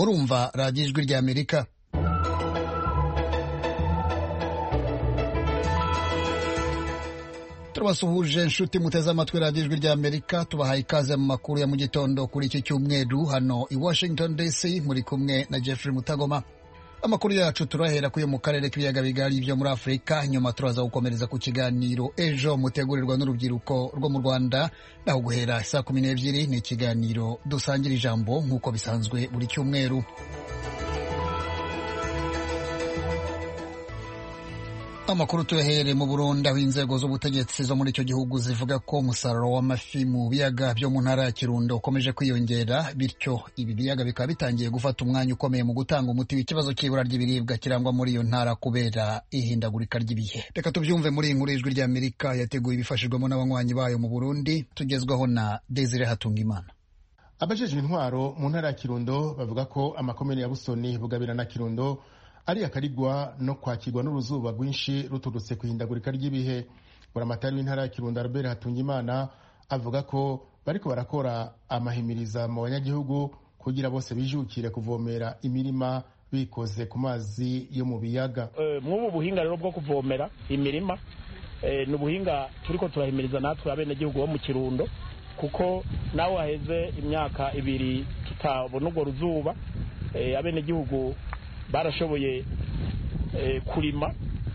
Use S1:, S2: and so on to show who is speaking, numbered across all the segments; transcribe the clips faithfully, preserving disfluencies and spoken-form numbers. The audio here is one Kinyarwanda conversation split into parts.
S1: murumva radiyo ijwi ry'Amerika. Turabasuhuje inshuti muteze amatwi radiyo ijwi ry'Amerika, tubahaye ikaze mu makuru ya mu gitondo kuri iki cyumweru hano i Washington D C, muri kumwe na Jeffrey Mutagoma. Amakuru yacu turahera kuyo mu karere k'ibiyaga bigari byo muri Afurika, nyuma turaza gukomereza ku kiganiro ejo mutegurirwa n'urubyiruko rwo mu Rwanda, naho guhera saa kumi n'ebyiri ni ikiganiro dusangira ijambo nk'uko bisanzwe buri cyumweru. Amakuru tuyahere mu Burundi, aho inzego z'ubutegetsi zo muri icyo gihugu zivuga ko umusaruro w'amafi mu biyaga byo mu ntara ya Kirundo ukomeje kwiyongera, bityo ibi biyaga bikaba bitangiye gufata umwanya ukomeye mu gutanga umuti w'ikibazo cy'ibura ry'ibiribwa kirangwa muri iyo ntara kubera ihindagurika ry'ibihe. Reka tubyumve muri iyi nkuru y'ijwi ry'Amerika yateguye ibifashijwemo n'abanywanyi bayo mu Burundi, tugezwaho na Desire Hatungimana.
S2: Abajejwe intwaro mu ntara ya Kirundo bavuga ko amakomune ya Busoni, Bugabira na Kirundo ari akarigwa no kwakirwa n'uruzuba rwinshi ruturutse kuhindagurika ry'ibihe. Buramatari w'intara ya Kirundo Albert Hatungimana avuga ko bariko barakora amahimiriza mu banyagihugu kugira bose bijukire kuvomera imirima bikoze ku mazi yo mu biyaga.
S3: Uh, mw'ubu buhinga rero bwo kuvomera imirima uh, ni ubuhinga turiko turahimiriza natwe abenegihugu bo mu Kirundo, kuko nawe haheze imyaka ibiri tutabona urwo ruzuba. uh, abenegihugu barashoboye eh, kurima,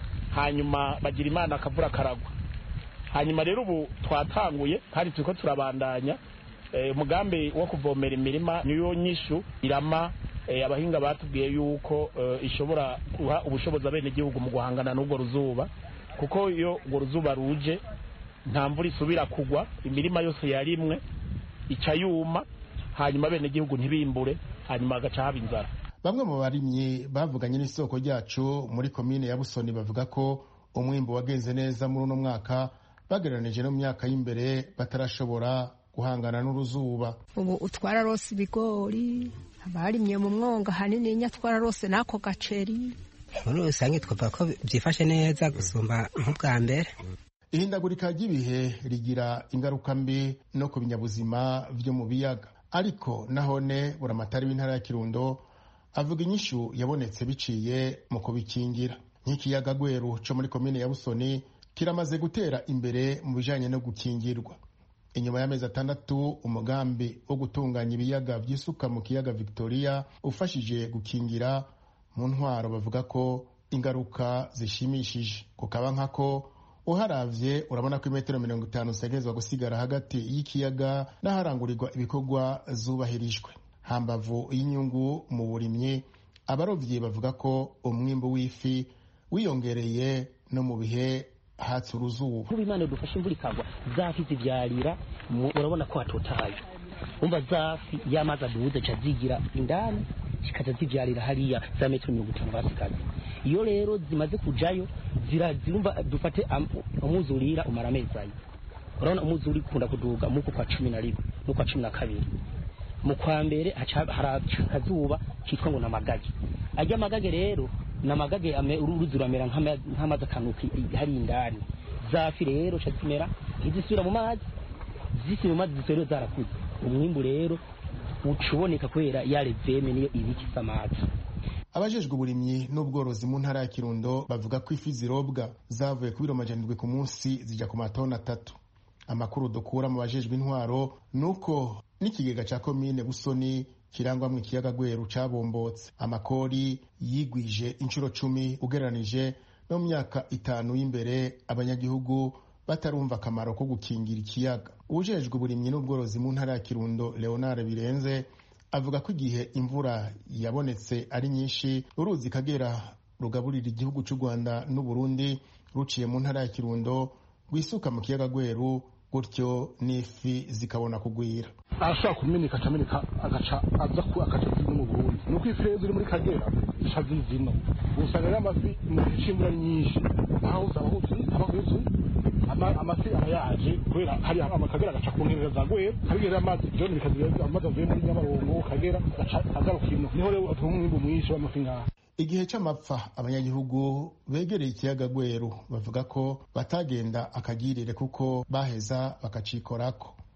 S3: hanyuma bagira imana akavura karagwa. Hanyuma rero ubu twatanguye kandi turiko turabandanya umugambi eh, wo kuvomera imirima niyo nyishu irama. eh, abahinga batubwiye yuko eh, ishobora kuha ubushobozi abene gihugu mu guhangana n'ubwo ruzuba, kuko iyo ubwo ruzuba ruje nta mvura isubira kugwa, imirima yose yarimwe ica yuma, hanyuma abene gihugu ntibimbure, hanyuma agaca haba inzara.
S2: Bamwe mu barimyi bavuganye n'isoko ryacu muri komine ya Busoni bavuga ko umwimbo wagenze neza muri uno mwaka bagereranije no mu myaka y'imbere batarashobora guhangana n'uruzuba.
S4: Ubu utwara rose ibigori, abarimye mu mwonga hanini nya twara rose nako gaceri.
S5: Muri rusange twavuga ko byifashe neza gusumba nk'ubwa mbere.
S2: Ihindagurika ry'ibihe rigira ingaruka mbi no ku binyabuzima byo mu biyaga, ariko nahone buramatari w'intara ya Kirundo avuga inyishu yabonetse biciye mu kubikingira. Nk'ikiyaga Gweru cyo muri komine ya Busoni kiramaze gutera imbere mu bijanye no gukingirwa. Inyuma y'amezi atandatu umugambi wo gutunganya ibiyaga by'isuka mu kiyaga Victoria ufashije gukingira, mu ntwaro bavuga ko ingaruka zishimishije. Kukaba nkako uharavye urabona ko imetero mirongo itanu segezwa gusigara hagati y'ikiyaga n'aharangurirwa ibikorwa zubahirijwe. Hambavu y'inyungu mu burimyi, abarovyi bavuga ko umwimbo w'ifi wiyongereye no mu bihe hatse uruzuba.
S6: Kuba Imana dufashe imvura ikagwa, zafi zivyarira urabona ko hatotaye. Umva zafi y'amazi aduze ca zigira indani zikaza zivyarira hariya za metero mirongo itanu basikaza. Iyo rero zimaze kujayo zirazirumva dufate umuzurira umara amezi ayo. Urabona umuzuri kunda kuduga muko kwa cumi na rimwe no kwa cumi na kabiri. Mu kwa mbere harakazuba kitwa ngo namagage. Ajya amagage rero namagage uruzi ruramera nk'amazi akanuka hari indani. Zafi rero cyazimera izisubira mu mazi, zisi mu mazi zisero zarakuze. Umwimbu rero ucuboneka kwera yale veme niyo ibiki samazi.
S2: Abajejwe uburimyi n'ubworozi mu ntara ya Kirundo bavuga ko ifi zirobwa zavuye ku biro majana ku munsi zijya ku matona atatu. Amakuru dukura mu bajejwe intwaro nuko n'ikigega ca komine Busoni kirangwa mu kiyaga Gweru cabombotse. Amakori yigwije inshuro cumi ugereranije no mu myaka itanu y'imbere, abanyagihugu batarumva akamaro ko gukingira ikiyaga. Ujejwe uburimyi n'ubworozi mu ntara ya Kirundo Leonard Birenze avuga ko igihe imvura yabonetse ari nyinshi, uruzi Kagera rugaburira igihugu cy'u Rwanda n'u Burundi ruciye mu ntara ya Kirundo rwisuka mu kiyaga Gweru, gutyo n'ifi zikabona kugwira.
S7: Arashaka kumenyeka cyameneka agaca aza ku akaca mu Burundi. Nuko ifi rero ziri muri Kagera ishazizino. Usanga rero amafi mu cimbura nyinshi. Aho uzaho abahuzu ama amafi ayaje kwera hari amakagera agaca ku nkengera za Gweru. Kagera amazi John bikazira amazi avuye muri Nyabarongo Kagera agaca agarukino. Niho rero atumwimbo mwinshi w'amafi ngaha.
S2: Igihe c'amapfa abanyagihugu begereye ikiyaga Gweru bavuga ko batagenda akagirire kuko baheza bakacikorako.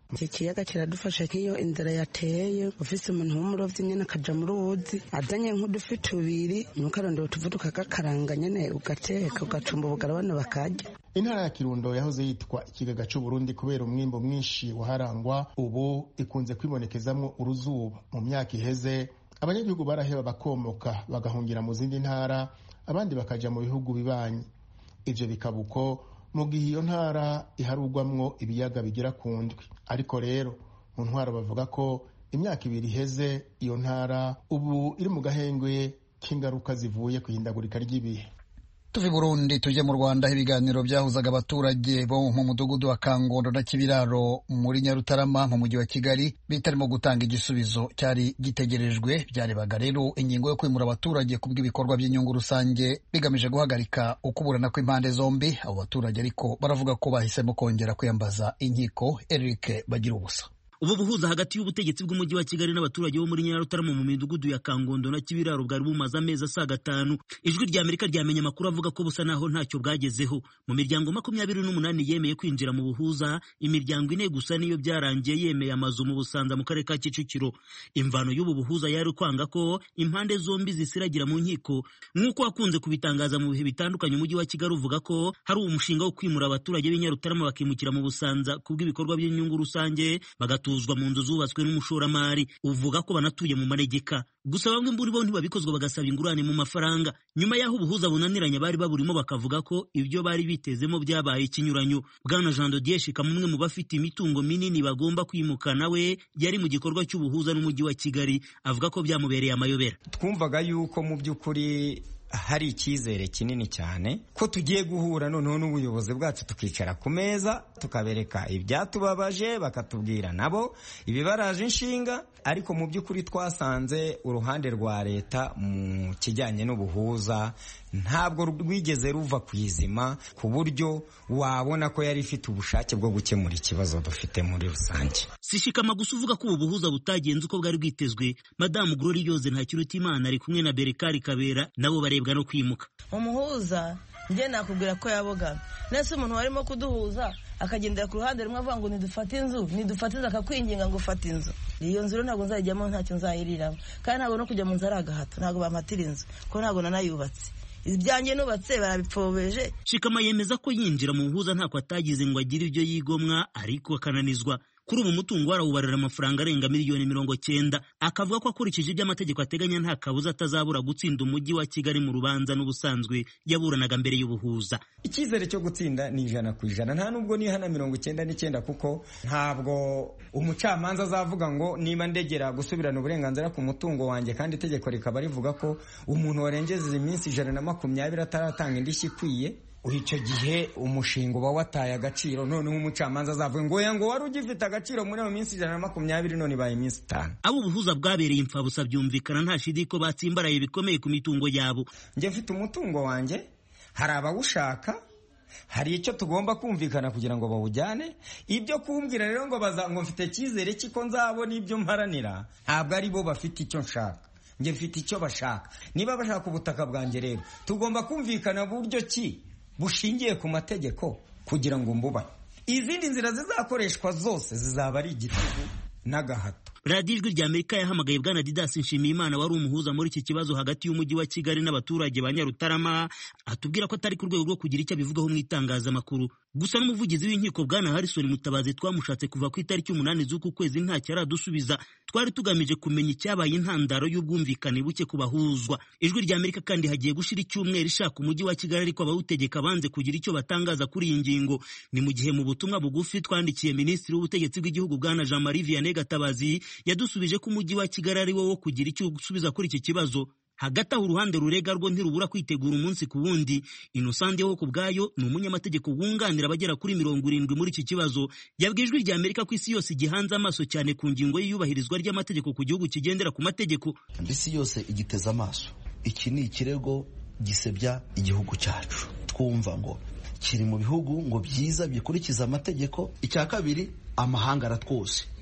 S8: iki kiyaga kiradufasha nk'iyo inzara yateye ufise umuntu w'umurovyi nyene akaja mu ruzi azanye nk'udufi tubiri nukarondera utuvu tukagakaranga nyene ugateka ugacumba ubugara bana bakarya.
S2: Intara ya Kirundo yahoze yitwa ikigaga c'u Burundi kubera umwimbo mwinshi waharangwa, ubu ikunze kwibonekezamwo uruzuba. Mu myaka iheze abanyagihugu baraheba bakomoka bagahungira mu zindi ntara, abandi bakaja mu bihugu bibanyi. Ivyo bikabuko mu gihe iyo ntara iharugwamwo ibiyaga bigera ku ndwi. Ariko rero mu ntwaro bavuga ko imyaka ibiri iheze iyo ntara ubu iri mu gahengwe k'ingaruka zivuye ku ihindagurika ry'ibihe.
S1: Tuvi Burundi tuje mu Rwanda, ibiganiro byahuzaga abaturage bo mu mudugudu wa Kangondo na Kibiraro muri Nyarutarama mu mujyi wa Kigali bitarimo gutanga igisubizo cyari gitegerejwe. Byarebaga rero ingingo yo kwimura abaturage kubw'ibikorwa by'inyungu rusange bigamije guhagarika ukuburana kw'impande zombi. Abo baturage ariko baravuga ko bahisemo kongera kwiyambaza inkiko. Eric Bagira ubusa.
S9: Ubu buhuza hagati y'ubutegetsi bw'umujyi wa Kigali n'abaturage bo muri Nyarutarama mu midugudu ya Kangondo na Kibiraro bwari bumaze amezi asaga atanu. Ijwi rya Amerika ryamenye amakuru avuga ko busa naho ntacyo bwagezeho. Mu miryango makumyabiri n'umunani yemeye kwinjira mu buhuza, imiryango ine gusa niyo byarangiye yemeye amazu mu Busanza mu karere ka Kicukiro. Imvano y'ubu buhuza yari kwanga ko impande zombi zisiragira mu nkiko, nk'uko wakunze kubitangaza mu bihe bitandukanye. Umujyi wa Kigali uvuga ko hari umushinga wo kwimura abaturage b'Inyarutarama bakimukira mu Busanza kubw'ibikorwa by'inyungu rusange bagatu tuzwa mu nzu zubatswe n'umushoramari uvuga ko banatuye mu manegeka. Gusa bamwe muri bo ntibabikozwa bagasaba ingurane mu mafaranga. Nyuma y'aho ubuhuza bunaniranye bari baburimo bakavuga ko ibyo bari bitezemo byabaye ikinyuranyo. Bwana Jean de Dieu Shika, mumwe mu bafite imitungo minini bagomba kwimuka, nawe yari mu gikorwa cy'ubuhuza n'umujyi wa Kigali, avuga ko byamubereye amayobera.
S10: Twumvaga yuko mu by'ukuri hari icyizere kinini cyane ko tugiye guhura noneho n'ubuyobozi bwacu tukicara ku meza tukabereka ibyatubabaje, bakatubwira nabo ibibaraje inshinga. Ariko mu by'ukuri twasanze uruhande rwa leta mu kijyanye n'ubuhuza ntabwo rwigeze ruva ku izima ku buryo wabona ko yari ifite ubushake bwo gukemura ikibazo dufite muri rusange.
S9: Sishikama gusa uvuga ko ubu buhuza butagenze uko bwari bwitezwe. Madamu Glory Yoze Ntakirutimana ari kumwe na Berekari Kabera nabo barebwa no kwimuka.
S11: Umuhuza njye nakubwira ko yabogamye. Nese umuntu warimo kuduhuza akagendera ku ruhande rumwe avuga ngo nidufate inzu, nidufatiza akakwinginga ngo ufate inzu. Iyo nzu ntabwo nzayijyamo, ntacyo nzayiriramo, kandi ntabwo no kujya mu nzu ari agahato, ntabwo bampatira inzu ko ntabwo nanayubatse. Ibyanjye nubatse barabipfobeje.
S9: Shikama yemeza ko yinjira mu buhuza ntako atagize ngo agire ibyo yigomwa, ariko akananizwa. Kuri ubu mutungo warawubarira amafaranga arenga miliyoni mirongo cyenda. Akavuga ko akurikije ibyo amategeko ateganya nta kabuza atazabura gutsinda umujyi wa Kigali mu rubanza n'ubusanzwe yaburanaga mbere y'ubuhuza.
S10: Icyizere cyo gutsinda ni ijana ku ijana, nta nubwo ni hana mirongo icyenda n'icyenda, kuko ntabwo umucamanza azavuga ngo niba ndegera gusubirana uburenganzira ku mutungo wanjye kandi itegeko rikaba rivuga ko umuntu warengeje iminsi ijana na makumyabiri ataratanga indishyi ikwiye, icyo gihe umushinga uba wataye agaciro. Noneho umucamanza azavuga ngo ya ngo wari ugifite agaciro muri iyo minsi ijana na makumyabiri none ibaye iminsi itanu.
S9: Abo ubuhuza bwabereye imfabusa byumvikana nta shidi ko batsimbaraye bikomeye ku mitungo yabo.
S10: Njye mfite umutungo wanjye, hari abawushaka, hari icyo tugomba kumvikana kugira ngo bawujyane. Ibyo kumbwira rero ngo baza ngo mfite cyizere kiko nzabona ibyo mparanira, ntabwo ari bo bafite icyo nshaka, njye mfite icyo bashaka. Niba bashaka ubutaka bwanjye rero tugomba kumvikana buryo ki bushingiye ku mategeko kugira ngo mbubahe. Izindi nzira zizakoreshwa zose zizaba ari igitugu n'agahato.
S9: Radio Ijwi rya Amerika yahamagaye Bwana Didas Nshimiyimana wari umuhuza muri iki kibazo hagati y'umujyi wa Kigali n'abaturage ba Nyarutarama, atubwira ko atari ku rwego rwo kugira icyo abivugaho mu itangazamakuru. Gusa n'umuvugizi w'inkiko Bwana Harrison Mutabazi twamushatse kuva ku itariki umunani z'uku kwezi ntacyo aradusubiza. Twari tugamije kumenya icyabaye intandaro y'ubwumvikane buke ku bahuzwa. Ijwi rya Amerika kandi hagiye gushira icyumweru ishaka umujyi wa Kigali, ariko abawutegeka banze kugira icyo batangaza kuri iyi ngingo. Ni mu gihe mu butumwa bugufi twandikiye Minisitiri w'Ubutegetsi bw'Igihugu Bwana Jean Marie Vianney Gatabazi yadusubije ko umujyi wa Kigali ari wo wo kugira icyo gusubiza kuri iki kibazo. Hagati aho uruhande rurega rwo ntirubura kwitegura umunsi ku wundi. Innocent wo ku bwayo ni umunyamategeko wunganira abagera kuri mirongo irindwi muri iki kibazo. Yabwiye Ijwi rya Amerika ko isi yose igihanze amaso cyane ku ngingo y'iyubahirizwa ry'amategeko ku gihugu kigendera ku mategeko.
S12: Isi yose igiteza amaso. Iki ni ikirego gisebya igihugu cyacu. Twumva ngo kiri mu bihugu ngo byiza bikurikiza amategeko. Icya kabiri, amahanga aratwose.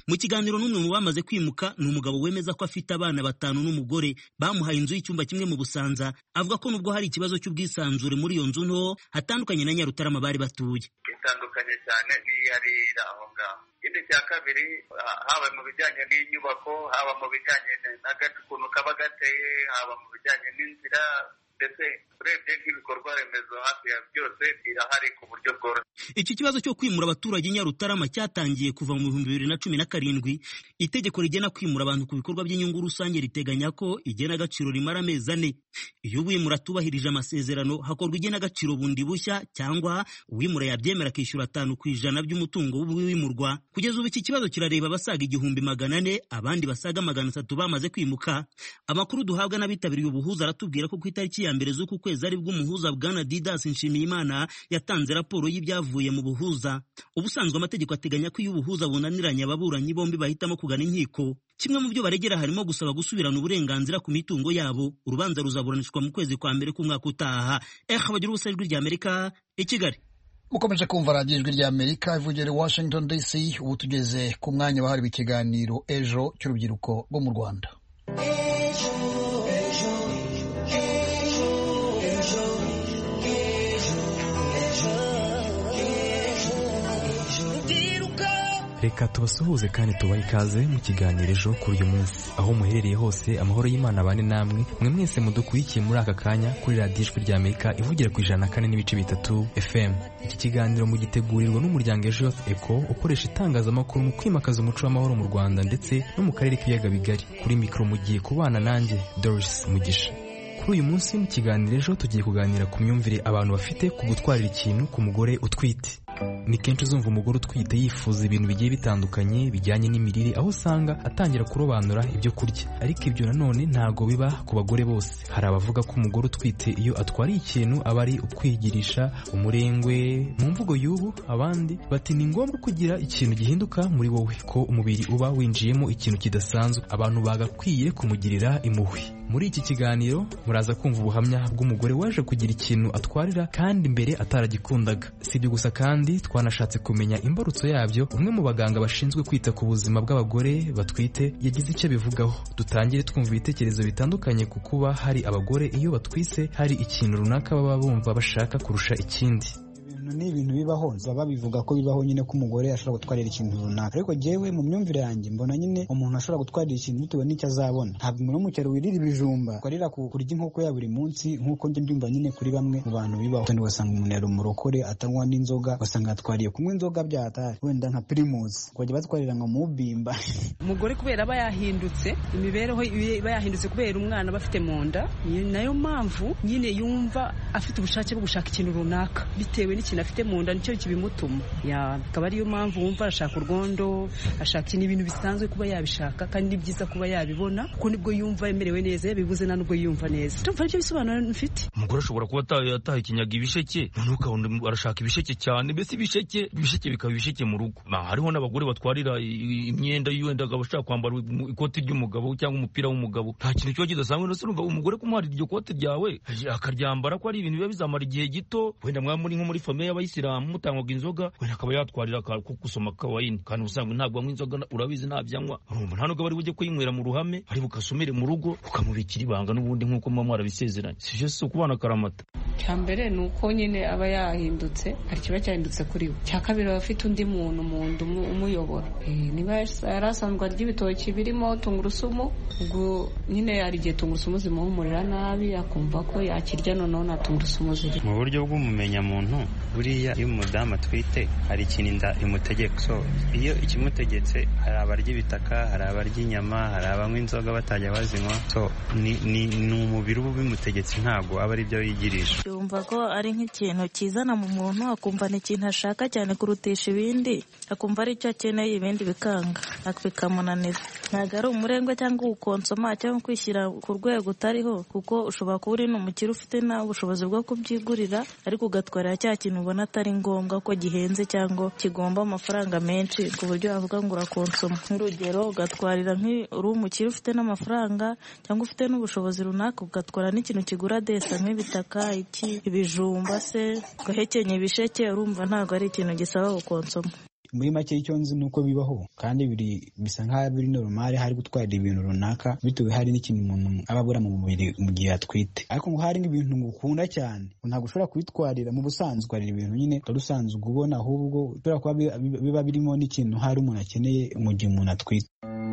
S9: Mu kiganiro n'umwe mu bamaze kwimuka ni umugabo wemeza ko afite abana batanu n'umugore bamuhaye inzu y'icyumba kimwe mu Busanza, avuga ko nubwo hari ikibazo cy'ubwisanzure muri iyo nzu nto hatandukanye na Nyarutarama bari batuye.
S13: Itandukanye cyane n'iyarira aho ngaho. Ikindi cya kabiri, haba mu bijyanye n'inyubako, haba mu bijyanye n'agakuntu kaba gateye, haba mu bijyanye n'inzira, ndetse urebye nk'ibikorwa remezo hafi ya byose birahari ku buryo bworoshye.
S9: Iki kibazo cyo kwimura abaturage Nyarutarama cyatangiye kuva mu bihumbi bibiri na cumi na karindwi. Itegeko rigena kwimura abantu ku bikorwa by'inyungu rusange riteganya ko igenagaciro rimara amezi ane. Iyo uwimura atubahirije amasezerano hakorwa igenagaciro bundi bushya, cyangwa uwimura yabyemera akishyura atanu ku ijana by'umutungo w'uwimurwa. Kugeza ubu iki kibazo kirareba abasaga igihumbi magana ane, abandi basaga magana atatu bamaze kwimuka. Amakuru duhabwa n'abitabiriye ubuhuza aratubwira ko ku itariki ya mbere z'uku kwezi ari bwo umuhuza Bwana Didas Nshimiyimana yatanze raporo y'ibyavuye mu buhuza. Ubusanzwe amategeko ateganya ko iyo ubuhuza bunaniranye ababuranyi bombi bahitamo kugana inkiko. Kimwe mu byo baregera harimo gusaba gusubirana uburenganzira ku mitungo yabo. Urubanza ruzaburanishwa mu kwezi kwa mbere k'umwaka utaha. Eh bagira ubusa ijwi rya Amerika i Kigali.
S1: Mukomeje kumva radiyo ijwi rya Amerika ivugira Washington D C. Ubu tugeze ku mwanya wahariwe ikiganiro ejo cy'urubyiruko rwo mu Rwanda.
S14: Reka tubasuhuze kandi tubahe ikaze mu kiganiro ejo kuri uyu munsi. Aho muherereye hose amahoro y'Imana bane namwe, mwe mwese mudukurikiye muri aka kanya kuri radiyo ijwi rya Amerika ivugira ku ijana na kane n'ibice bitatu F M. Iki kiganiro mugitegurirwa n'umuryango Ejo Youth Echo ukoresha itangazamakuru mu kwimakaza umuco w'amahoro mu Rwanda ndetse no mu karere k'ibiyaga bigari. Kuri mikoro mugiye kubana nanjye Doris Mugisha. Kuri uyu munsi mu kiganiro ejo tugiye kuganira ku myumvire abantu bafite ku gutwarira ikintu ku mugore utwite. Ni kenshi uzumva umugore utwite yifuza ibintu bigiye bitandukanye bijyanye n'imirire, aho usanga atangira kurobanura ibyo kurya. Ariko ibyo nanone ntago biba ku bagore bose. Hari abavuga ko umugore utwite iyo atwariye ikintu aba ari ukwigirisha umurengwe. Mu mvugo y'ubu abandi bati ni ngombwa kugira ikintu gihinduka muri wowe, ko umubiri uba winjiyemo ikintu kidasanzwe, abantu bagakwiye kumugirira impuhwe. Muri iki kiganiro muraza kumva ubuhamya bw'umugore waje kugira ikintu atwarira kandi mbere ataragikundaga. Si ibyo gusa kandi twanashatse kumenya imbarutso yabyo. Umwe mu baganga bashinzwe kwita ku buzima bw'abagore batwite yagize icyo bivugaho. Dutangire twumva ibitekerezo bitandukanye ku kuba hari abagore iyo batwise hari ikintu runaka baba bumva bashaka kurusha ikindi.
S15: Ni ibintu bibaho, baba bivuga ko bibaho nyine ko umugore ashobora gutwarira ikintu runaka, ariko jewe mu myumvire yanjye mbona nyine umuntu ashobora gutwarira ikintu bitewe n'icyo azabona. Ntabwo umuntu w'umucyaro wirira ibijumba twarira kurya inkoko ya buri munsi nk'uko njye ndumva nyine kuri bamwe mu bantu bibaho. Kandi ugasanga umuntu yari umurokore atanywa n'inzoga, ugasanga yatwariye kunywa inzoga byatari wenda nka Primus, kujya batwarira nka mubimba.
S16: Umugore kubera aba yahindutse, imibereho iba yahindutse kubera umwana bafite mu nda, nayo mpamvu nyine yumva afite ubushake bwo gushaka ikintu runaka bitewe n'ikintu afite mu nda, nicyo kibimutuma. Ya akaba ariyo mpamvu wumva ashaka urwondo, ashaka ibintu bisanzwe kuba yabishaka, kandi ni byiza kuba yabibona kuko nibwo yumva yemerewe neza, yabibuze na nubwo yumva neza. Tumva ibyo bisobanuro mfite.
S17: Umugore ashobora kuba ataha ikinyaga ibisheke, none ukabona arashaka ibisheke cyane, mbese ibisheke ibisheke bikaba ibisheke mu rugo. Hariho n'abagore batwarira imyenda y'uwenda agashaka kwambara ikoti ry'umugabo cyangwa umupira w'umugabo. Nta kintu cyo kidasanzwe, no urumva umugore kumuharira iryo koti ryawe akaryambara ko ari ibintu biba bizamara igihe gito. Wenda mwamuri nko muri famille y'abayisilamu mutangwaga inzoga, wenda akaba yatwarira ko gusoma kawayini, kandi usanga ntabwo anywa inzoga, urabizi ntabyanywa. Urumva nta nubwo bari bujye kuyinywera mu ruhame, ari bukasomere mu rugo ukamubikira ibanga n'ubundi nk'uko muba mwarabisezeranye. Si byo, si ukubana akaramata.
S18: Cya mbere ni uko nyine aba yahindutse, hari kiba cyahindutse kuri we. Cya kabiri aba afite undi muntu mu nda umuyobora. Niba yari asanzwe arya ibitoki birimo tungurusumu, ubwo nyine hari igihe tungurusumu zimuhumurira nabi akumva ko yakirya, noneho nta tungurusumu ziri.
S19: Mu buryo bw'umumenyamuntu, buriya iyo umudamu atwite hari ikintu inda imutegeka. So iyo ikimutegetse, hari abarya ibitaka, hari abarya inyama, hari abanywa inzoga batajya bazinywa. So ni ni umubiri uba bimutegetse, ntabwo aba ari byo yigirisha.
S20: Yumva ko ari nk'ikintu kizana mu muntu, akumva ni ikintu ashaka cyane kurutisha ibindi, akumva ari cyo akeneye, ibindi bikanga bikamunanira. Ntabwo ari umurengwe cyangwa gukonsoma cyangwa kwishyira ku rwego utariho, kuko ushobora kuba uri n'umukire ufite nawe ubushobozi bwo kubyigurira, ariko ugatwarira cya kintu ubona atari ngombwa ko gihenze cyangwa kigomba amafaranga menshi ku buryo wavuga ngo urakonsoma. Nk'urugero, ugatwarira nk'uri umukire ufite n'amafaranga cyangwa ufite n'ubushobozi runaka, ugatwara n'ikintu kigura desa nk'ibitaka, iki ibijumba se, ugahekenya ibisheke, urumva ntabwo ari ikintu gisaba gukonsoma.
S15: muri make icyo nzi nuko bibaho kandi biri bisa nkaho biri normal hari gutwara ibintu runaka bitewe hari n'ikintu umuntu aba abura mu mubiri mu gihe atwite ariko ngo hari nk'ibintu ngukunda cyane ntabwo ushobora kwitwarira mu busanzwe ari ibintu nyine urusanzwe ubona ahubwo ushobora kuba biba birimo n'ikintu hari umuntu akeneye mu gihe umuntu atwite.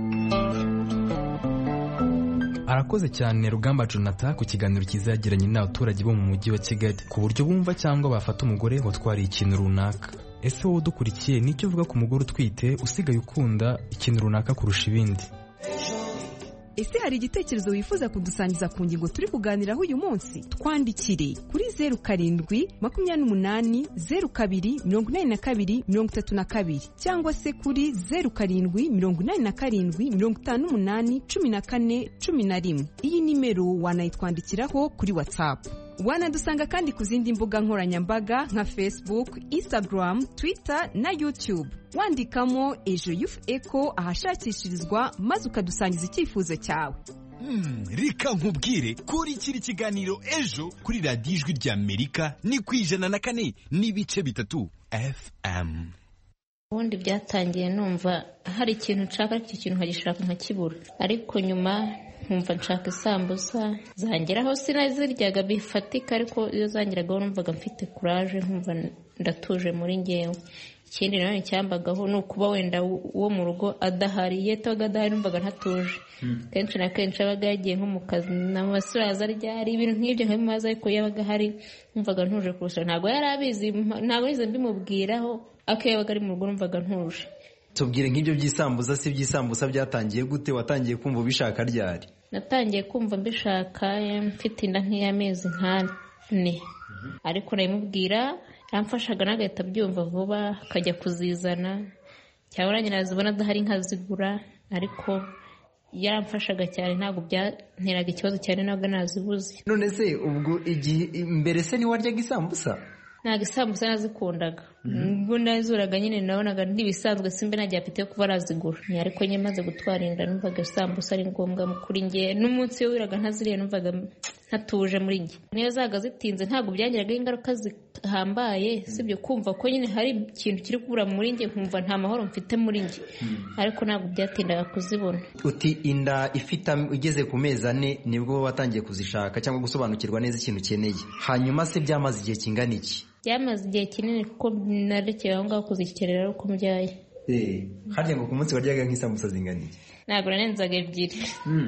S14: Arakoze cyane Rugamba Jonathan ku kiganiro cyiza yagiranye n'abaturage bo mu mujyi wa Kigali ku buryo bumva cyangwa bafata umugore watwariye ikintu runaka. Ese wowe udukurikiye nicyo uvuga ku mugore utwite usigaye ukunda ikintu runaka kurusha ibindi?
S21: Ese hari igitekerezo wifuza kudusangiza ku ngingo turi kuganiraho uyu munsi? Twandikire kuri zeru karindwi makumyabiri n'umunani zeru kabiri mirongo inani na kabiri mirongo itatu na kabiri cyangwa se kuri zeru karindwi mirongo inani na karindwi mirongo itanu n'umunani cumi na kane cumi na rimwe. Iyi nimero wanayitwandikiraho kuri WhatsApp. Wanadusanga kandi ku zindi mbuga nkoranyambaga nka Facebook, Instagram, Twitter na YouTube. Wandikamo Ejo Youth Echo ahashakishirizwa maze ukadusangiza icyifuzo cyawe.
S22: Hmm, reka nkubwire kuri kiri kiganiro Ejo kuri radiyo Ijwi ry'Amerika ni ku ijana na kane n'ibice bitatu F M.
S23: Ubundi byatangiye numva hari ikintu nshaka ariko ikintu nkagishaka nkakibura ariko nyuma nkumva nshaka isambusa zangeraho sinaziryaga bifatika ariko iyo zangeragaho numvaga mfite courage nkumva ndatuje muri ngewe. Ikindi nanone cyambagaho ni ukuba wenda uwo mu rugo adahari yetoga adahari numvaga ntatuje kenshi na kenshi abaga yagiye nko mu kazi n'amasuraza ryari ibintu nk'ibyo nk'imaze ariko yabaga hari numvaga ntuje kurusha ntabwo yari abizi ntabwo yize mbimubwiraho ako yabaga ari mu rugo numvaga ntuje.
S24: Tubwire nk'ibyo by'isambuza si by'isambusa byatangiye gute watangiye kumva ubishaka ryari?
S23: Natangiye kumva mbishaka mfite inda nk'iy'amezi nk'ane ariko nayimubwira yamfashaga nagahita byumva vuba akajya kuzizana cyangwa nyine azibona adahari nkazigura ariko yaramfashaga cyane ntabwo byanteraga ikibazo cyane ntabwo nazibuze.
S24: None se ubwo igihe mbere se niwaryaga isambusa?
S23: Ntabwo isambusa nazikundaga ubwo nazuraga nyine nabonaga ntibisanzwe simbe najya afite kuba arazigura ariko nyine maze gutwara inda numvaga isambusa ari ngombwa kuri nge n'umunsi yo wiraga ntaziriye numvaga ntatuje muri nge niyo zaga zitinze ntabwo byangiraga ingaruka zihambaye sibyo kumva ko nyine hari ikintu kiri kubura muri nge nkumva nta mahoro mfite muri nge ariko ntabwo byatindaga kuzibona.
S24: Uti inda ifite igeze ku mezi ane nibwo watangiye kuzishaka cyangwa gusobanukirwa neza ikintu ukeneye hanyuma se byamaze igihe kingana iki?
S23: Byamaze igihe kinini kuko narekeye aho ngaho kuzikerera ari uko mbyaye.
S24: Eh, harya ngo ku munsi waryaga nk'isambusa zingana iki?
S23: Ntabwo narenzaga ebyiri.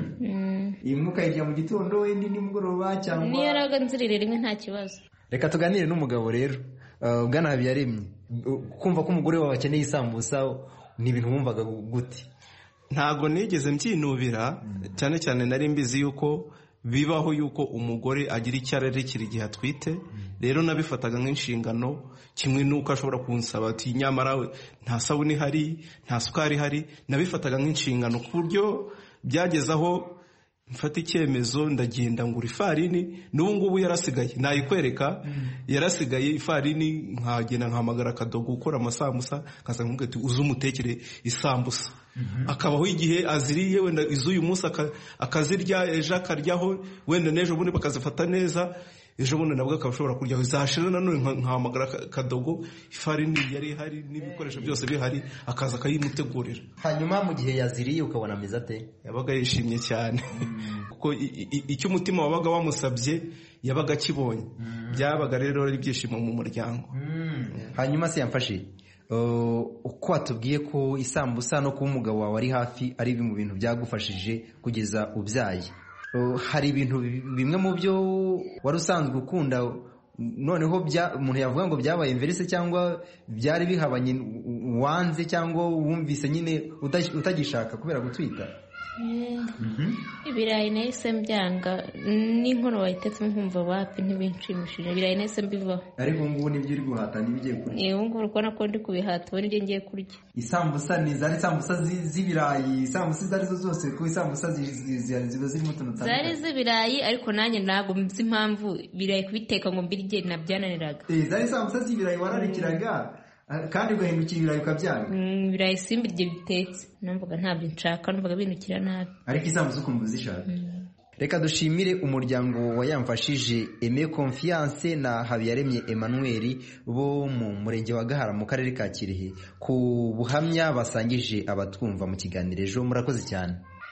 S24: Imwe ukayirya mu gitondo indi nimugoroba cyangwa?
S23: Niyo yaraga nzirire rimwe nta kibazo.
S24: Reka tuganire n'umugabo rero Bwana Habiyaremye, kumva ko umugore wawe akeneye isambusa ni ibintu wumvaga gute?
S25: Ntago nigeze mbyinubira cyane cyane nari mbizi yuko bibaho yuko umugore agira icyarere kiri gihe atwite rero nabifataga nk'inshingano kimwe nuko ashobora kunsaba ati nyamara nta sabuni hari nta sukari hari nabifataga nk'inshingano ku buryo byagezaho mfata icyemezo ndagenda ngura ifarini n'ubu ngubu yarasigaye nayikwereka yarasigaye ifarini nkagenda nkahamagara akadogo gukora amasambusa kaza nkubwira ati uze umutekere isambusa akabaho igihe aziriye wenda iz'uyu munsi akazirya ejo akaryaho wenda n'ejo bundi bakazifata neza ejo bundi nabwo akabashobora kuryaho zashira nanone nkahamagara akadogo ifarini yari ihari n'ibikoresho byose bihari akaza akayimutegurira.
S24: Hanyuma mu gihe yaziriye ukabona ameze ate?
S25: Yabaga yishimye cyane kuko icyo umutima wabaga wamusabye yabaga akibonye byabaga rero ari ibyishimo mu muryango.
S24: Hanyuma se yamfashe uko watubwiye ko isambusa no kuba umugabo wawe ari hafi ari mu bintu byagufashije kugeza ubyaye, hari ibintu bimwe mu byo wari usanzwe ukunda noneho umuntu yavuga ngo byabaye inverse cyangwa byari bihabanye wanze cyangwa wumvise nyine utagishaka kubera gutwita?
S23: Ibirayi nahise mbyanga n'inkono wayitetse nkumva wapi ntibinshimishije ibirayi nahise mbivaho
S24: ariko ngubu nibyo uri guhata n'ibigiye kurya.
S23: Eh, ngubu urabona ko ndi kubihata ubu nibyo ngiye kurya.
S24: Isambusa ni zari isambusa z'ibirayi isambusa zari zo zose ko isambusa ziba zirimo utuntu
S23: zari z'ibirayi ariko nanjye ntabwo mzi impamvu ibirayi kubiteka ngo mbirye nabyananiraga.
S24: Eh, zari isambusa z'ibirayi wararikiraga kandi ugahindukira ibirayi ukabyanga?
S23: Ibirayi simbi ibyo bitetse numvaga ntabyo nshaka numvaga bindukira nabi.
S24: Ariko isambusa ukumva uzishaka? reka dushimire umuryango wa Yamfashije Aime Confiance na Habiyaremye Emmanuel bo mu murenge wa Gahara mu karere ka Kirehe ku buhamya basangije abatwumva mu kiganiro ejo. Murakoze cyane.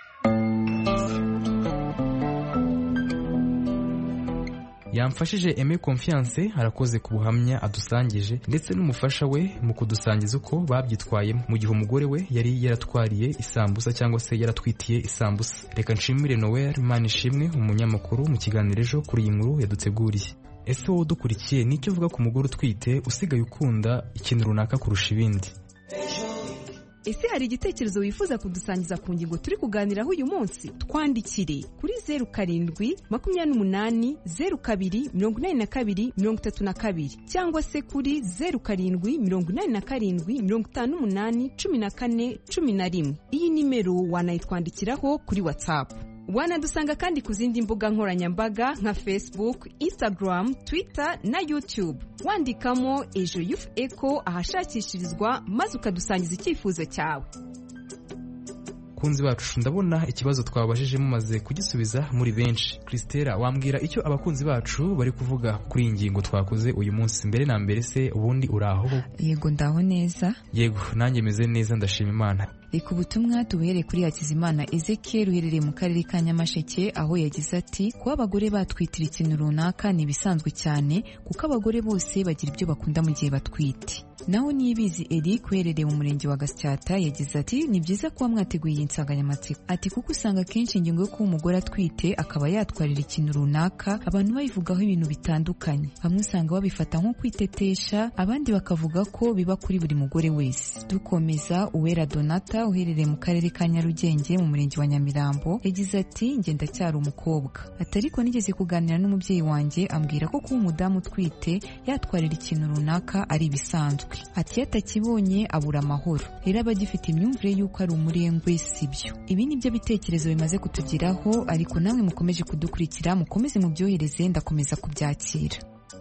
S14: Yamfashije Aime Confiance arakoze ku buhamya adusangije ndetse n'umufasha we mu kudusangiza uko babyitwayemo mu gihe umugore we yari yaratwariye isambusa cyangwa se yaratwitiye isambusa. Reka nshimire Noel Manishimwe umunyamakuru mu kiganiro ejo kuri iyi nkuru yaduteguriye. Ese wowe udukurikiye nicyo uvuga ku mugore utwite usigaye ukunda ikintu runaka kurusha ibindi?
S21: Ese hari igitekerezo wifuza kudusangiza ku ngingo turi kuganiraho uyu munsi? Twandikire kuri zeru karindwi makumyabiri n'umunani zeru kabiri mirongo inani na kabiri mirongo itatu na kabiri cyangwa se kuri zeru karindwi mirongo inani na karindwi mirongo itanu n'umunani cumi na kane cumi na rimwe. Iyi nimero wanayitwandikiraho kuri WhatsApp. Wanadusanga kandi ku zindi mbuga nkoranyambaga nka Facebook, Instagram, Twitter na YouTube. Wandikamo Ejo Youth Echo ahashakishirizwa maze ukadusangiza icyifuzo cyawe.
S14: Kunzi bacu, ndabona ikibazo twabajije mumaze kugisubiza muri benshi. Christella, wambwira icyo abakunzi bacu bari kuvuga kuri iyi ngingo twakoze uyu munsi? Mbere na mbere se ubundi uraho?
S3: Yego ndaho neza.
S14: Yego nanjye meze neza ndashima Imana.
S3: Reka ubutumwa tubuhere kuri Hakizimana Ezekiel uherereye mu karere ka Nyamasheke, aho yagize ati kuba abagore batwitira ikintu runaka ni ibisanzwe cyane kuko abagore bose bagira ibyo bakunda mu gihe batwite. Naho Niyibizi Eric uherereye mu murenge wa Gasyata yagize ati ni byiza kuba mwateguye iyi nsanganyamatsiko. Ati kuko usanga kenshi ingingo yo kuba umugore atwite akaba yatwarira ikintu runaka abantu bayivugaho ibintu bitandukanye. Bamwe usanga babifata nko kwitetesha, abandi bakavuga ko biba kuri buri mugore wese. Dukomeza, Uwera Donata uherereye mu karere ka Nyarugenge mu murenge wa Nyamirambo yagize ati nge ndacyari umukobwa. Ati ariko nigeze kuganira n'umubyeyi wanjye ambwira ko kuba umudamu utwite yatwarira ikintu runaka ari ibisanzwe. Ati yatakibonye abura amahoro. Rero abagifite imyumvire y'uko ari umurengwe sibyo. Ibi ni byo bitekerezo bimaze kutugiraho, ariko namwe mukomeje kudukurikira mukomeze mubyohereze ndakomeza kubyakira.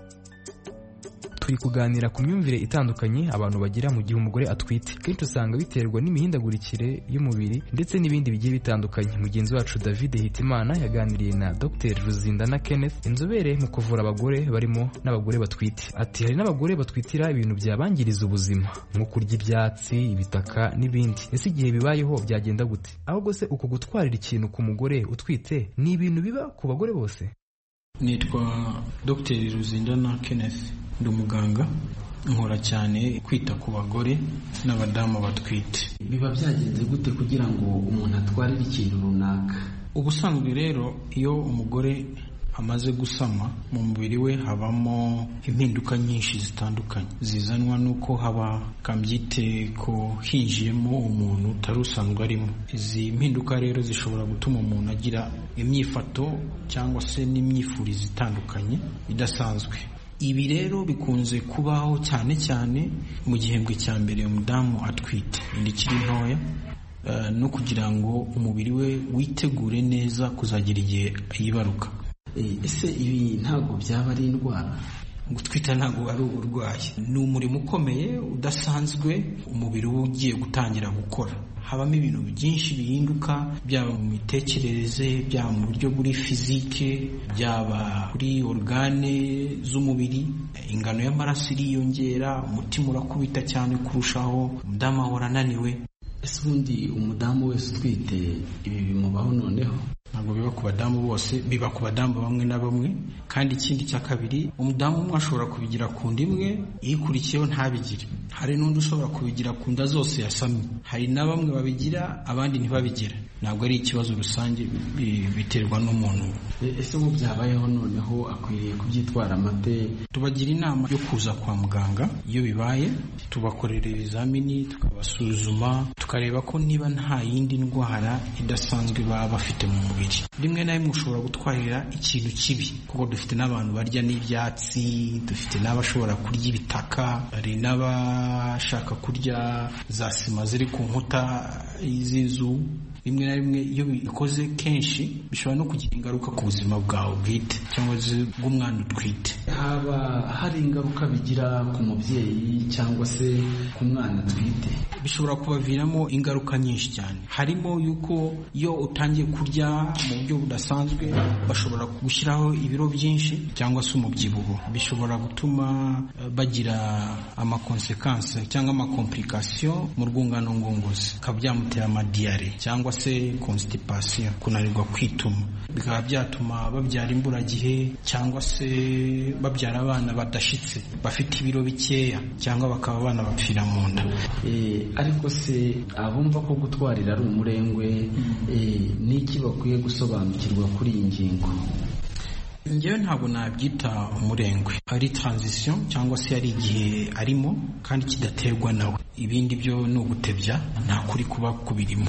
S14: Turi kuganira ku myumvire itandukanye abantu bagira mu gihe umugore atwite. Kenshi usanga biterwa n'imihindagurikire y'umubiri ndetse n'ibindi bigiye bitandukanye. Mugenzi wacu David Hitimana yaganiriye na Docteur Ruzindana Kenneth, inzobere mu kuvura abagore barimo n'abagore batwite. Ati hari n'abagore batwitira ibintu byabangiriza ubuzima nko kurya ibyatsi, ibitaka n'ibindi. Ese igihe bibayeho byagenda gute? Ahubwo se uko gutwarira ikintu ku mugore utwite ni ibintu biba ku bagore bose?
S4: Nitwa Docteur Ruzindana Kenneth, ndi umuganga, nkora cyane kwita ku bagore n'abadamu batwite.
S5: Biba byagenze gute kugira ngo umuntu atwarire ikintu runaka?
S4: Ubusanzwe rero iyo umugore amaze gusama mu mubiri we habamo impinduka nyinshi zitandukanye zizanwa nuko haba kambyite ko hinjiyemo umuntu utari usanzwe arimo. Izi mpinduka rero zishobora gutuma umuntu agira imyifato cyangwa se n'imyifurize itandukanye idasanzwe. Ibi rero bikunze kubaho cyane cyane mu gihembwe cya mbere umudamu atwite inda ikiri ntoya, uh, no kugira ngo umubiri we witegure neza kuzagira igihe yibaruka.
S5: Ese ibi ntabwo byaba ari indwara?
S4: Gutwita ntabwo ari uburwayi, ni umurimo ukomeye udasanzwe umubiri we ugiye gutangira gukora. Habamo ibintu byinshi bihinduka, byaba mu mitekerereze, byaba mu buryo buri fizike, byaba kuri organe z'umubiri. Ingano y'amaraso iriyongera, umutima urakubita cyane kurushaho, umudamu ahora ananiwe.
S5: Ese ubundi umudamu wese utwite ibi bimubaho noneho?
S4: Ntabwo biba ku badamu bose, biba ku badamu bamwe na bamwe. Kandi ikindi cya kabiri, umudamu umwe ashobora kubigira ku nda imwe, ikurikiyeho ntabigire. Hari n'undi ushobora kubigira ku nda zose yasamye. Hari na bamwe babigira abandi ntibabigire. Ntabwo ari ikibazo rusange, biterwa n'umuntu.
S5: Ese ubu byabayeho noneho akwiriye kubyitwara amate?
S4: Tubagira inama yo kuza kwa muganga iyo bibaye, tubakorera ibizamini, tukabasuzuma, tukareba ko niba nta yindi ndwara idasanzwe baba bafite mu mubiri. Rimwe na rimwe ushobora gutwarira ikintu kibi, kuko dufite n'abantu barya n'ibyatsi, dufite n'abashobora kurya ibitaka, hari n'abashaka kurya za sima ziri ku nkuta z'inzu. Rimwe na rimwe iyo bikoze kenshi bishobora no kugira ingaruka ku buzima bwawe bwite cyangwa se bw'umwana utwite.
S5: haba hari ingaruka bigira ku mubyeyi cyangwa se ku mwana atwite?
S4: Bishobora kubaviramo ingaruka nyinshi cyane, harimo yuko iyo utangiye kurya mu buryo budasanzwe bashobora gushyiraho ibiro byinshi cyangwa se umubyibuho, bishobora gutuma bagira amakonsekanse cyangwa amakomplikasiyo mu rwungano ngogozi, bikaba byamutera amadiyare cyangwa se constipation, kunanirwa kwituma, bikaba byatuma babyara imburagihe cyangwa se babyara abana badashitse bafite ibiro bikeya cyangwa bakaba abana bapfira mu nda.
S5: Ariko se abumva ko gutwarira ari umurengwe n'iki bakwiye gusobanukirwa kuri iyi ngingo?
S4: Njyewe ntabwo nabyita umurengwe, ari transition cyangwa se ari igihe arimo kandi kidaterwa nawe, ibindi byo ni ugutebya, nta kuri kuba kubirimo.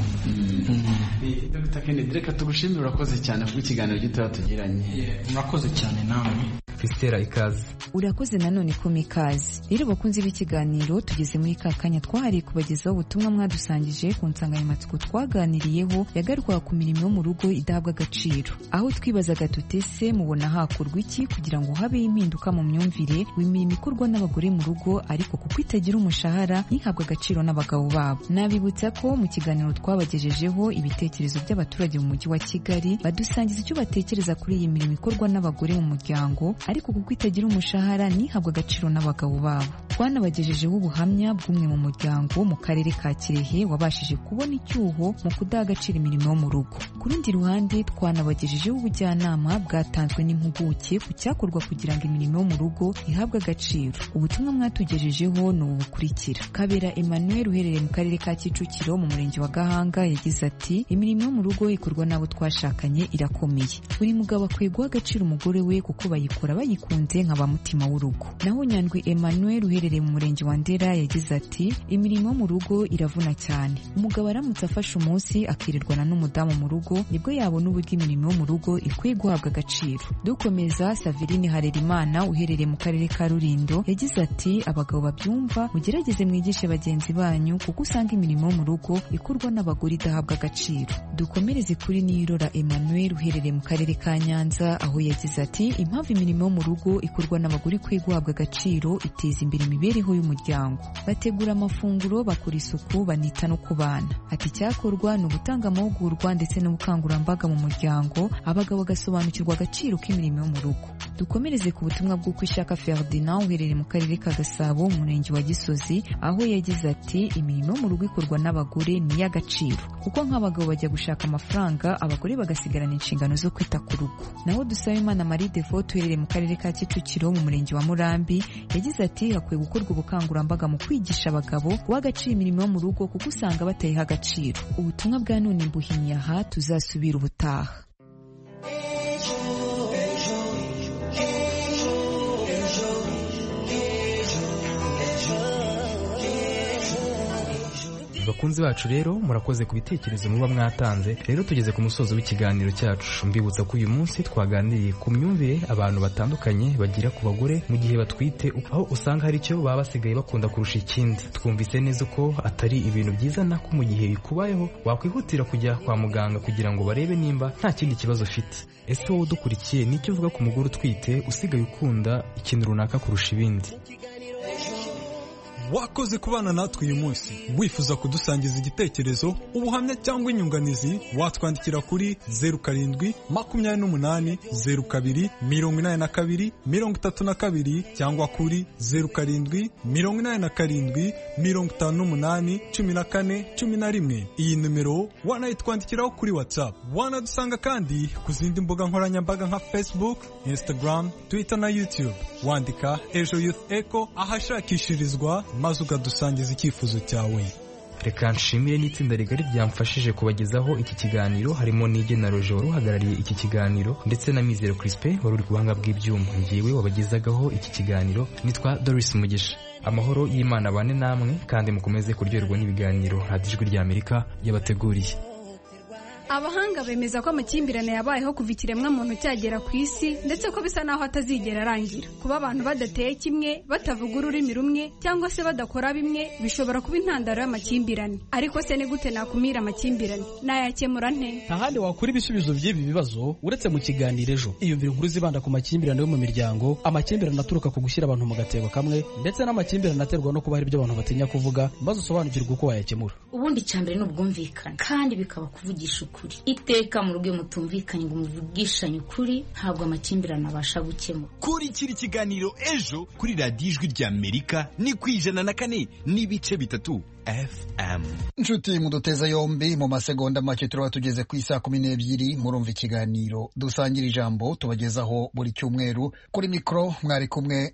S5: Dr Kennedy, reka tugushimire, urakoze cyane ku kiganiro gitoya tugiranye.
S4: Murakoze cyane namwe.
S14: Christella, ikaze.
S3: Urakoze nanone ko mikaze. Rero bakunze b'ikiganiro tugeze muri ka kanya twahariye kubagezaho ubutumwa mwadusangije ku nsanganyamatsiko twaganiriyeho yagaruka ku mirimo yo mu rugo idahabwa agaciro, aho twibazaga tutese mubona hakorwa iki kugira ngo habe impinduka mu myumvire w'imirimo ikorwa n'abagore mu rugo ariko kuko itagira umushahara ntihabwe agaciro n'abagabo babo. Nabibutsa ko mu kiganiro twabagejejeho ibitekerezo by'abaturage mu mujyi wa Kigali badusangiza icyo batekereza kuri iyi mirimo ikorwa n'abagore mu muryango ariko kuko itagira umushahara ntihabwe agaciro n'abagabo babo. Twanabagejejeho ubuhamya bw'umwe mu muryango mu karere ka Kirehe wabashije kubona icyuho mu kudaha agaciro imirimo yo mu rugo. Ku rundi ruhande twanabagejejeho ubujyanama bwatanzwe n'impuguke ku cyakorwa kugira ngo imirimo yo mu rugo ihabwe agaciro. Ubutumwa mwatugejejeho ni ubu bukurikira. Kabera Emmanuel uherereye mu karere ka Kicukiro mu murenge wa Gahanga yagize ati imirimo yo mu rugo ikorwa n'abo twashakanye irakomeye. Buri mugabo akwiye guha agaciro umugore we kuko bayikora bayikunze nka ba mutima w'urugo. Naho Nyandwi Emmanuel uherereye mu murenge wa Ndera yagize ati imirimo yo mu rugo iravuna cyane. Umugabo aramutse afashe umunsi akirirwana n'umudamu mu rugo nibwo yabona uburyo imirimo yo mu rugo ikwiye guhabwa agaciro. Dukomeza, Saverine Harerimana uherereye mu karere ka Rulindo yagize ati abagabo babyumva mugerageze mwigishe bagenzi banyu kuko usanga imirimo yo mu rugo ikorwa n'abagore idahabwa agaciro. Dukomereze kuri Nirora Emmanuel uherereye mu karere ka Nyanza aho yagize ati impamvu imirimo yo mu rugo ikorwa n'abagore ikwiye guhabwa agaciro iteza imbere imibereho y'umuryango. Bategura amafunguro, bakora isuku, banita no ku bana. Ati cyakorwa ni ugutanga amahugurwa ndetse n'ubukangurambaga mu muryango, abagabo bagasobanukirwa agaciro k'imirimo yo mu rugo. Dukomereze ku butumwa bw'uko Ishaka Ferdinand uherereye mu karere ka Gasabo mu murenge wa Gisozi aho yagize ati imirimo yo mu rugo ikorwa n'abagore ni iy'agaciro kuko nk'abagabo bajya gushaka amafaranga abagore bagasigarana inshingano zo kwita ku rugo. Naho Dusabimana Marie Devote uherereye mu karere ka Kicukiro mu murenge wa Murambi yagize ati hakwiye gukorwa ubukangurambaga mu kwigisha abagabo guha agaciro imirimo yo mu rugo kuko usanga batayiha agaciro. Ubutumwa bwa none mbuhinnye aha, tuzasubira ubutaha.
S14: Bakunzi bacu rero murakoze ku bitekerezo muba mwatanze. Rero tugeze ku musozo w'ikiganiro cyacu. Mbibutsa ko uyu munsi twaganiriye ku myumvire abantu batandukanye bagira ku bagore mu gihe batwite, aho usanga hari icyo baba basigaye bakunda kurusha ikindi. Twumvise neza ko atari ibintu byiza nako mu gihe bikubayeho wakwihutira kujya kwa muganga kugira ngo barebe nimba nta kindi kibazo ufite. Ese wowe udukurikiye nicyo uvuga ku mugore utwite usigaye ukunda ikintu runaka kurusha ibindi?
S2: Wakoze kubana natwe uyu munsi. Wifuza kudusangiza igitekerezo, ubuhamya cyangwa inyunganizi, watwandikira kuri zeru karindwi makumyabiri n'umunani zeru kabiri mirongo inani na kabiri mirongo itatu na kabiri cyangwa kuri zeru karindwi mirongo inani na karindwi mirongo itanu n'umunani cumi na kane cumi na rimwe. Iyi numero wanayitwandikiraho kuri WhatsApp. Wanadusanga kandi ku zindi mbuga nkoranyambaga nka Facebook, Instagram, Twitter na YouTube. Wandika Ejo Youth Echo ahashakishirizwa maze ukadusangiza icyifuzo cyawe.
S14: Reka nshimire n'itsinda rigari ryamfashije kubagezaho iki kiganiro, harimo n'Igena Rojoro uhagarariye iki kiganiro ndetse na Mizero Crispin wari uri ku buhanga bw'ibyuma. Ngiwe wabagezagaho iki kiganiro nitwa Doris Mugisha. Amahoro y'Imana bane namwe kandi mukomeze kuryoherwa n'ibiganiro Radio Ijwi ry'Amerika yabateguriye.
S6: abahanga bemeza ko amakimbirane yabayeho kuva ikiremwa muntu cyagera ku isi ndetse ko bisa naho atazigera arangira. Kuba abantu badateye kimwe, batavuga ururimi rumwe cyangwa se badakora bimwe bishobora kuba intandaro y'amakimbirane. Ariko se ni gute nakumira amakimbirane? Nayakemura nte?
S7: Nta handi wakura ibisubizo by'ibi bibazo uretse mu kiganiro ejo. Iyumvira inkuru zibanda ku makimbirane yo mu miryango, amakimbirane aturuka ku gushyira abantu mu gatebo kamwe ndetse n'amakimbirane aterwa no kuba hari ibyo abantu batinya kuvuga, maze usobanukirwe uko wayakemura.
S8: Ubundi cyambere no bwumvikana kandi bikaba kuvugisha ukuri. Iteka mu rugo mutumvikanye ngo muvugishanye ukuri, ntabwo amakimbirane abasha gukemura.
S22: Kurikira ikiganiro ejo kuri radiyo ijwi ry'Amerika ni ku ijana na kane n'ibice bitatu F M.
S1: Nshuti muduteza yombi, mu masegonda make turaba tugeze ku isaa kumi n'ebyiri. Murumva ikiganiro dusangira ijambo tubagezaho buri cyumweru. Kuri mikoro mwari kumwe